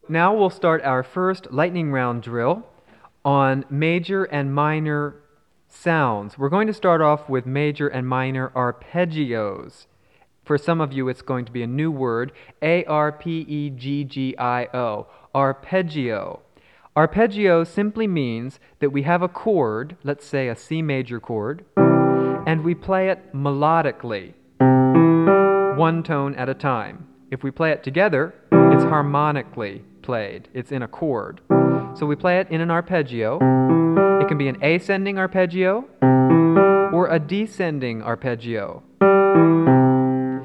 Now we'll start our first lightning round drill on major and minor sounds. We're going to start off with major and minor arpeggios. For some of you, it's going to be a new word, A-R-P-E-G-G-I-O, arpeggio. Arpeggio simply means that we have a chord, let's say a C major chord, and we play it melodically, one tone at a time. If we play it together, it's harmonically played. It's in a chord. So we play it in an arpeggio. It can be an ascending arpeggio or a descending arpeggio.